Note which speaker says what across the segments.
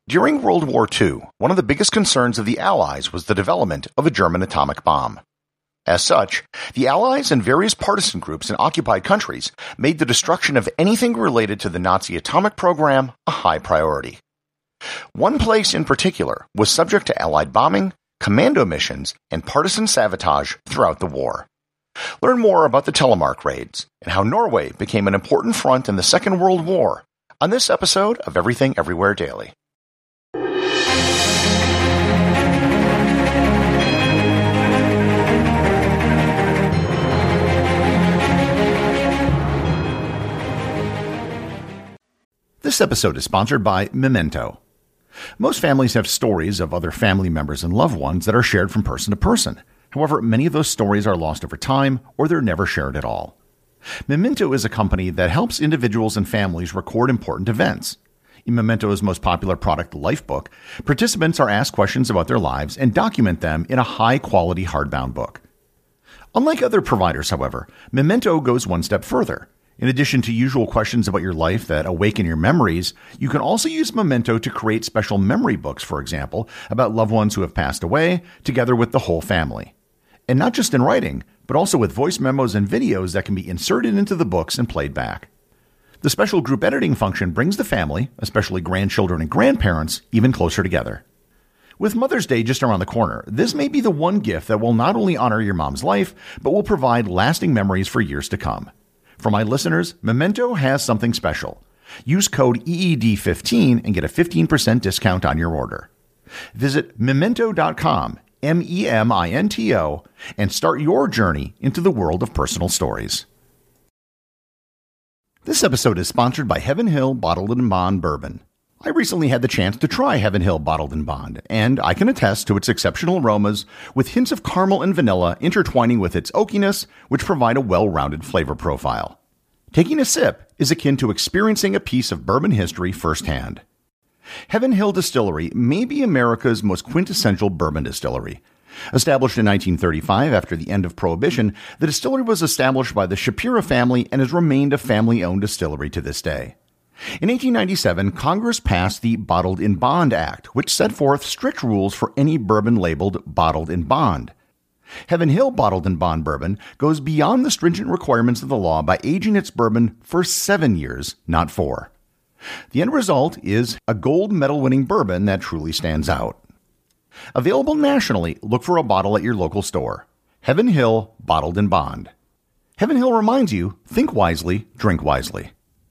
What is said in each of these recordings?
Speaker 1: During World War II, one of the biggest concerns of the Allies was the development of a German atomic bomb. As such, the Allies and various partisan groups in occupied countries made the destruction of anything related to the Nazi atomic program a high priority. One place in particular was subject to Allied bombing, commando missions, and partisan sabotage throughout the war. Learn more about the Telemark raids and how Norway became an important front in the Second World War on this episode of Everything Everywhere Daily. This episode is sponsored by Memento. Most families have stories of other family members and loved ones that are shared from person to person. However, many of those stories are lost over time or they're never shared at all. Memento is a company that helps individuals and families record important events. In Memento's most popular product, Lifebook, participants are asked questions about their lives and document them in a high-quality hardbound book. Unlike other providers, however, Memento goes one step further. In addition to usual questions about your life that awaken your memories, you can also use Memento to create special memory books, for example, about loved ones who have passed away, together with the whole family. And not just in writing, but also with voice memos and videos that can be inserted into the books and played back. The special group editing function brings the family, especially grandchildren and grandparents, even closer together. With Mother's Day just around the corner, this may be the one gift that will not only honor your mom's life, but will provide lasting memories for years to come. For my listeners, Memento has something special. Use code EED15 and get a 15% discount on your order. Visit memento.com, MEMINTO, and start your journey into the world of personal stories. This episode is sponsored by Heaven Hill Bottled & Bond Bourbon. I recently had the chance to try Heaven Hill Bottled & Bond, and I can attest to its exceptional aromas with hints of caramel and vanilla intertwining with its oakiness, which provide a well-rounded flavor profile. Taking a sip is akin to experiencing a piece of bourbon history firsthand. Heaven Hill Distillery may be America's most quintessential bourbon distillery. Established in 1935 after the end of Prohibition, the distillery was established by the Shapiro family and has remained a family-owned distillery to this day. In 1897, Congress passed the Bottled in Bond Act, which set forth strict rules for any bourbon labeled Bottled in Bond. Heaven Hill Bottled in Bond Bourbon goes beyond the stringent requirements of the law by aging its bourbon for 7 years, not 4. The end result is a gold medal-winning bourbon that truly stands out. Available nationally, look for a bottle at your local store. Heaven Hill Bottled in Bond. Heaven Hill reminds you, think wisely, drink wisely.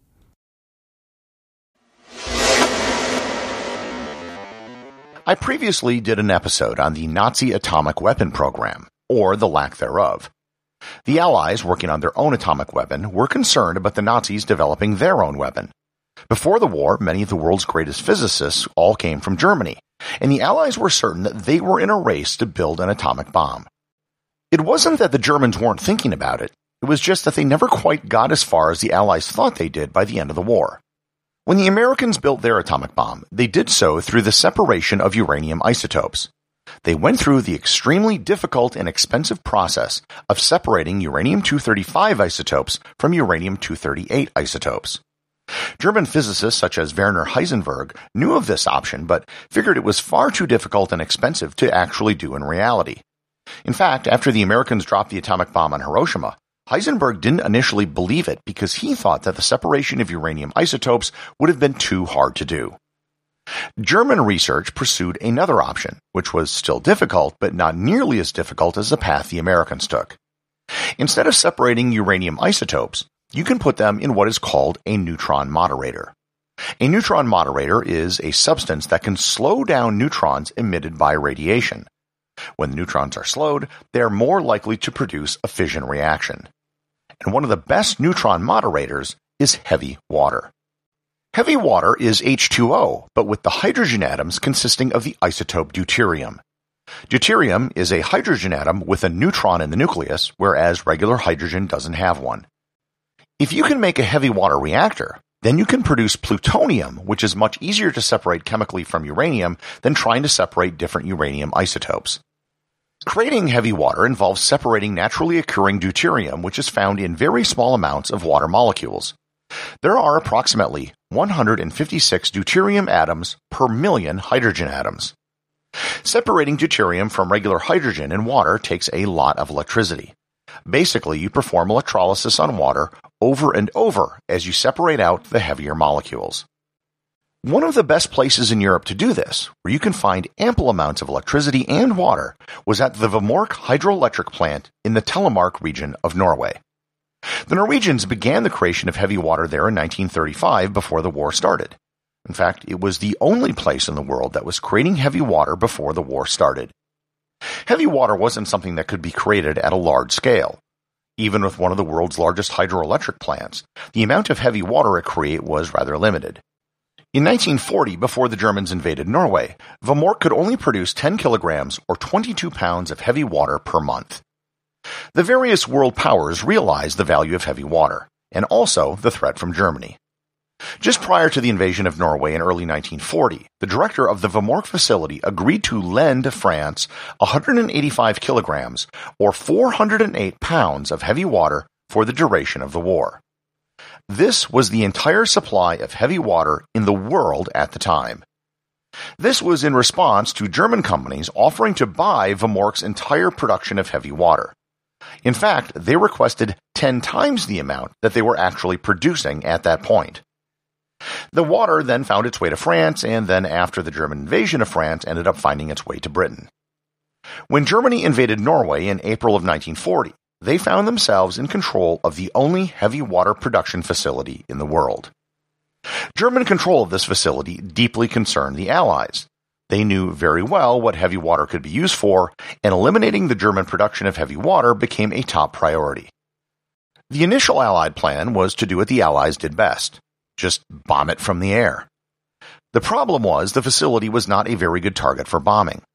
Speaker 1: I previously did an episode on the Nazi atomic weapon program, or the lack thereof. The Allies, working on their own atomic weapon, were concerned about the Nazis developing their own weapon. Before the war, many of the world's greatest physicists all came from Germany, and the Allies were certain that they were in a race to build an atomic bomb. It wasn't that the Germans weren't thinking about it, it was just that they never quite got as far as the Allies thought they did by the end of the war. When the Americans built their atomic bomb, they did so through the separation of uranium isotopes. They went through the extremely difficult and expensive process of separating uranium-235 isotopes from uranium-238 isotopes. German physicists such as Werner Heisenberg knew of this option but figured it was far too difficult and expensive to actually do in reality. In fact, after the Americans dropped the atomic bomb on Hiroshima, Heisenberg didn't initially believe it because he thought that the separation of uranium isotopes would have been too hard to do. German research pursued another option, which was still difficult but not nearly as difficult as the path the Americans took. Instead of separating uranium isotopes, you can put them in what is called a neutron moderator. A neutron moderator is a substance that can slow down neutrons emitted by radiation. When the neutrons are slowed, they are more likely to produce a fission reaction. And one of the best neutron moderators is heavy water. Heavy water is H2O, but with the hydrogen atoms consisting of the isotope deuterium. Deuterium is a hydrogen atom with a neutron in the nucleus, whereas regular hydrogen doesn't have one. If you can make a heavy water reactor, then you can produce plutonium, which is much easier to separate chemically from uranium than trying to separate different uranium isotopes. Creating heavy water involves separating naturally occurring deuterium, which is found in very small amounts of water molecules. There are approximately 156 deuterium atoms per million hydrogen atoms. Separating deuterium from regular hydrogen in water takes a lot of electricity. Basically, you perform electrolysis on water over and over as you separate out the heavier molecules. One of the best places in Europe to do this, where you can find ample amounts of electricity and water, was at the Vemork hydroelectric plant in the Telemark region of Norway. The Norwegians began the creation of heavy water there in 1935 before the war started. In fact, it was the only place in the world that was creating heavy water before the war started. Heavy water wasn't something that could be created at a large scale. Even with one of the world's largest hydroelectric plants, the amount of heavy water it created was rather limited. In 1940, before the Germans invaded Norway, Vemork could only produce 10 kilograms or 22 pounds of heavy water per month. The various world powers realized the value of heavy water, and also the threat from Germany. Just prior to the invasion of Norway in early 1940, the director of the Vemork facility agreed to lend France 185 kilograms or 408 pounds of heavy water for the duration of the war. This was the entire supply of heavy water in the world at the time. This was in response to German companies offering to buy Vemork's entire production of heavy water. In fact, they requested 10 times the amount that they were actually producing at that point. The water then found its way to France, and then after the German invasion of France, ended up finding its way to Britain. When Germany invaded Norway in April of 1940, they found themselves in control of the only heavy water production facility in the world. German control of this facility deeply concerned the Allies. They knew very well what heavy water could be used for, and eliminating the German production of heavy water became a top priority. The initial Allied plan was to do what the Allies did best. Just bomb it from the air. The problem was the facility was not a very good target for bombing.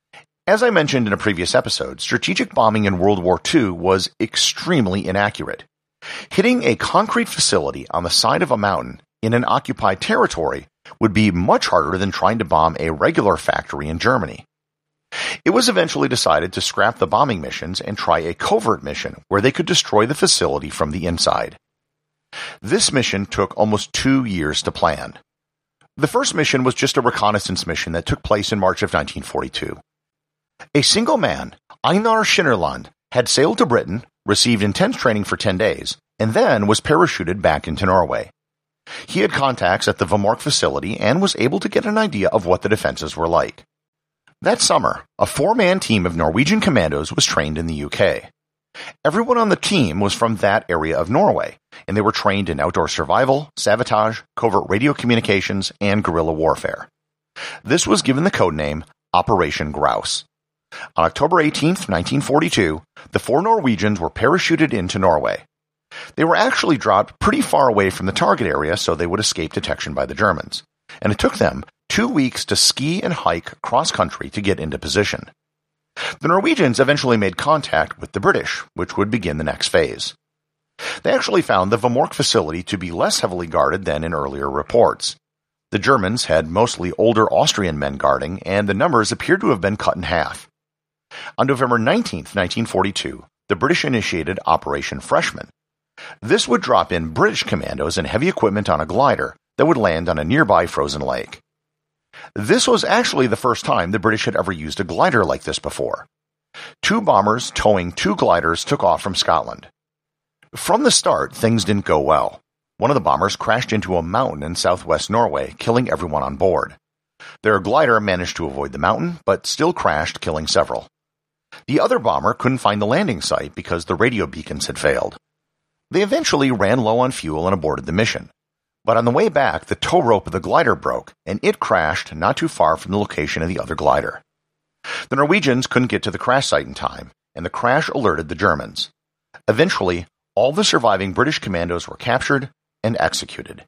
Speaker 1: As I mentioned in a previous episode, strategic bombing in World War II was extremely inaccurate. Hitting a concrete facility on the side of a mountain in an occupied territory would be much harder than trying to bomb a regular factory in Germany. It was eventually decided to scrap the bombing missions and try a covert mission where they could destroy the facility from the inside. This mission took almost 2 years to plan. The first mission was just a reconnaissance mission that took place in March of 1942. A single man, Einar Schinnerland, had sailed to Britain, received intense training for 10 days, and then was parachuted back into Norway. He had contacts at the Vemork facility and was able to get an idea of what the defenses were like. That summer, a 4-man team of Norwegian commandos was trained in the UK. Everyone on the team was from that area of Norway, and they were trained in outdoor survival, sabotage, covert radio communications, and guerrilla warfare. This was given the codename Operation Grouse. On October 18, 1942, the 4 Norwegians were parachuted into Norway. They were actually dropped pretty far away from the target area so they would escape detection by the Germans, and it took them 2 weeks to ski and hike cross-country to get into position. The Norwegians eventually made contact with the British, which would begin the next phase. They actually found the Vemork facility to be less heavily guarded than in earlier reports. The Germans had mostly older Austrian men guarding, and the numbers appeared to have been cut in half. On November 19, 1942, the British initiated Operation Freshman. This would drop in British commandos and heavy equipment on a glider that would land on a nearby frozen lake. This was actually the first time the British had ever used a glider like this before. 2 bombers towing 2 gliders took off from Scotland. From the start, things didn't go well. One of the bombers crashed into a mountain in southwest Norway, killing everyone on board. Their glider managed to avoid the mountain, but still crashed, killing several. The other bomber couldn't find the landing site because the radio beacons had failed. They eventually ran low on fuel and aborted the mission. But on the way back, the tow rope of the glider broke, and it crashed not too far from the location of the other glider. The Norwegians couldn't get to the crash site in time, and the crash alerted the Germans. Eventually, all the surviving British commandos were captured and executed.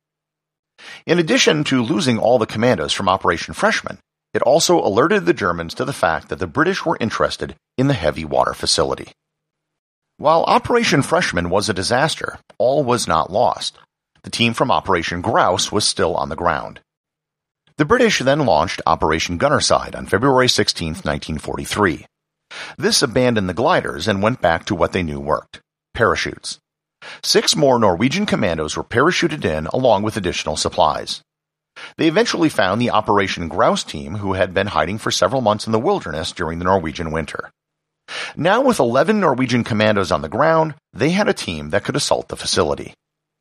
Speaker 1: In addition to losing all the commandos from Operation Freshman, it also alerted the Germans to the fact that the British were interested in the heavy water facility. While Operation Freshman was a disaster, all was not lost. The team from Operation Grouse was still on the ground. The British then launched Operation Gunnerside on February 16, 1943. This abandoned the gliders and went back to what they knew worked: parachutes. 6 more Norwegian commandos were parachuted in along with additional supplies. They eventually found the Operation Grouse team, who had been hiding for several months in the wilderness during the Norwegian winter. Now with 11 Norwegian commandos on the ground, they had a team that could assault the facility.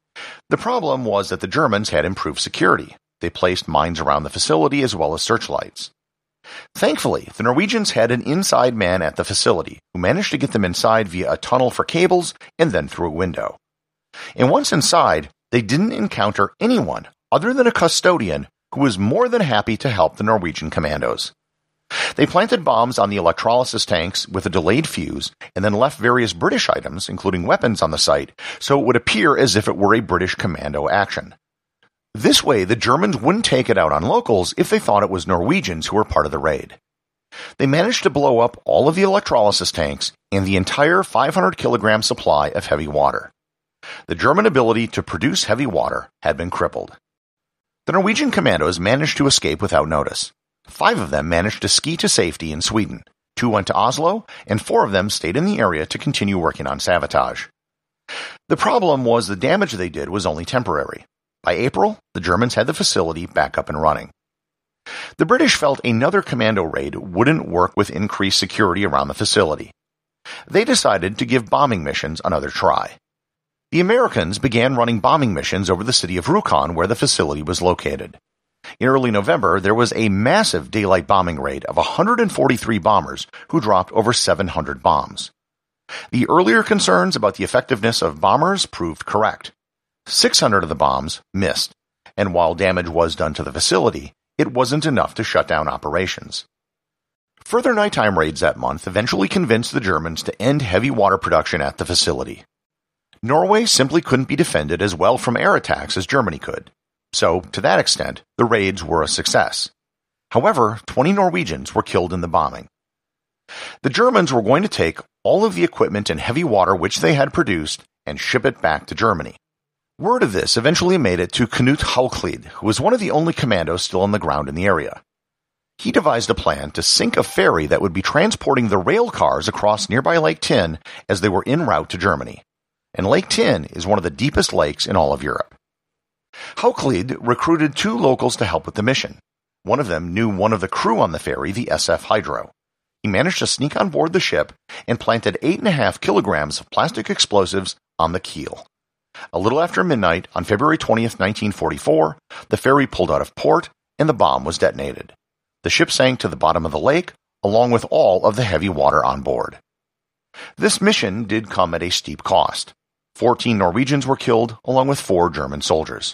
Speaker 1: The problem was that the Germans had improved security. They placed mines around the facility as well as searchlights. Thankfully, the Norwegians had an inside man at the facility who managed to get them inside via a tunnel for cables and then through a window. And once inside, they didn't encounter anyone other than a custodian who was more than happy to help the Norwegian commandos. They planted bombs on the electrolysis tanks with a delayed fuse and then left various British items, including weapons, on the site so it would appear as if it were a British commando action. This way, the Germans wouldn't take it out on locals if they thought it was Norwegians who were part of the raid. They managed to blow up all of the electrolysis tanks and the entire 500-kilogram supply of heavy water. The German ability to produce heavy water had been crippled. The Norwegian commandos managed to escape without notice. 5 of them managed to ski to safety in Sweden, 2 went to Oslo, and 4 of them stayed in the area to continue working on sabotage. The problem was the damage they did was only temporary. By April, the Germans had the facility back up and running. The British felt another commando raid wouldn't work with increased security around the facility. They decided to give bombing missions another try. The Americans began running bombing missions over the city of Rjukan, where the facility was located. In early November, there was a massive daylight bombing raid of 143 bombers who dropped over 700 bombs. The earlier concerns about the effectiveness of bombers proved correct. 600 of the bombs missed, and while damage was done to the facility, it wasn't enough to shut down operations. Further nighttime raids that month eventually convinced the Germans to end heavy water production at the facility. Norway simply couldn't be defended as well from air attacks as Germany could. So, to that extent, the raids were a success. However, 20 Norwegians were killed in the bombing. The Germans were going to take all of the equipment and heavy water which they had produced and ship it back to Germany. Word of this eventually made it to Knut Hauklid, who was one of the only commandos still on the ground in the area. He devised a plan to sink a ferry that would be transporting the rail cars across nearby Lake Tyn as they were en route to Germany. And Lake Tyn is one of the deepest lakes in all of Europe. Hauklid recruited 2 locals to help with the mission. One of them knew one of the crew on the ferry, the SF Hydro. He managed to sneak on board the ship and planted 8.5 kilograms of plastic explosives on the keel. A little after midnight on February 20th, 1944, the ferry pulled out of port and the bomb was detonated. The ship sank to the bottom of the lake, along with all of the heavy water on board. This mission did come at a steep cost. 14 Norwegians were killed, along with 4 German soldiers.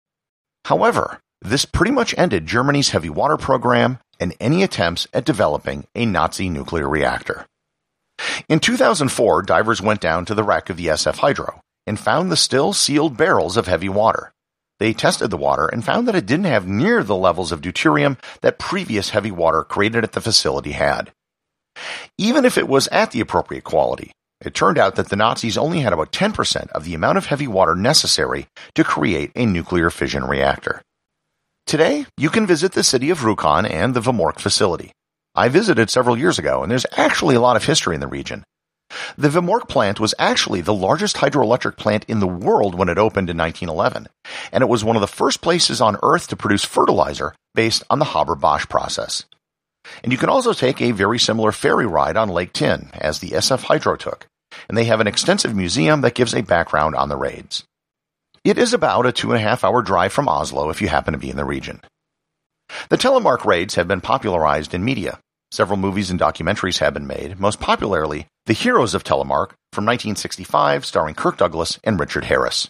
Speaker 1: However, this pretty much ended Germany's heavy water program and any attempts at developing a Nazi nuclear reactor. In 2004, divers went down to the wreck of the SF Hydro and found the still sealed barrels of heavy water. They tested the water and found that it didn't have near the levels of deuterium that previous heavy water created at the facility had. Even if it was at the appropriate quality, it turned out that the Nazis only had about 10% of the amount of heavy water necessary to create a nuclear fission reactor. Today, you can visit the city of Rjukan and the Vemork facility. I visited several years ago, and there's actually a lot of history in the region. The Vemork plant was actually the largest hydroelectric plant in the world when it opened in 1911, and it was one of the first places on Earth to produce fertilizer based on the Haber-Bosch process. And you can also take a very similar ferry ride on Lake Tyn, as the SF Hydro took, and they have an extensive museum that gives a background on the raids. It is about a 2.5-hour drive from Oslo if you happen to be in the region. The Telemark raids have been popularized in media. Several movies and documentaries have been made, most popularly The Heroes of Telemark from 1965, starring Kirk Douglas and Richard Harris.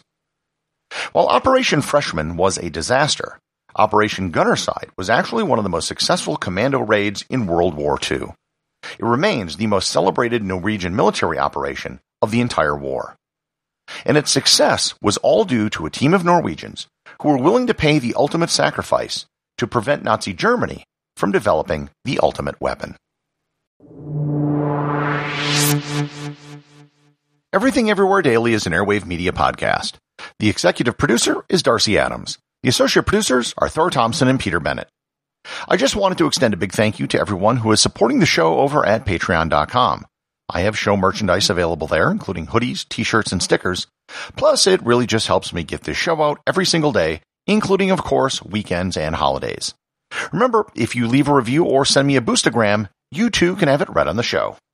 Speaker 1: While Operation Freshman was a disaster, Operation Gunnerside was actually one of the most successful commando raids in World War II. It remains the most celebrated Norwegian military operation of the entire war. And its success was all due to a team of Norwegians who were willing to pay the ultimate sacrifice to prevent Nazi Germany from developing the ultimate weapon. Everything Everywhere Daily is an Airwave Media podcast. The executive producer is Darcy Adams. The associate producers are Thor Thompson and Peter Bennett. I just wanted to extend a big thank you to everyone who is supporting the show over at Patreon.com. I have show merchandise available there, including hoodies, t-shirts, and stickers. Plus, it really just helps me get this show out every single day, including, of course, weekends and holidays. Remember, if you leave a review or send me a Boostagram, you too can have it read on the show.